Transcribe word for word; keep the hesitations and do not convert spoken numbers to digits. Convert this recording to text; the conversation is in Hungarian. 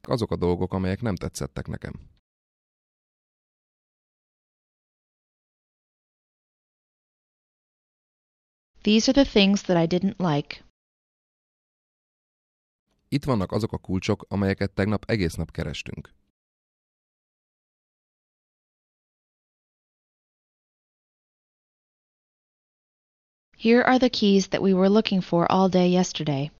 Ezek azok a dolgok, amelyek nem tetszettek nekem. These are the things that I didn't like. Itt vannak azok a kulcsok, amelyeket tegnap egész nap kerestünk. Here are the keys that we were looking for all day yesterday.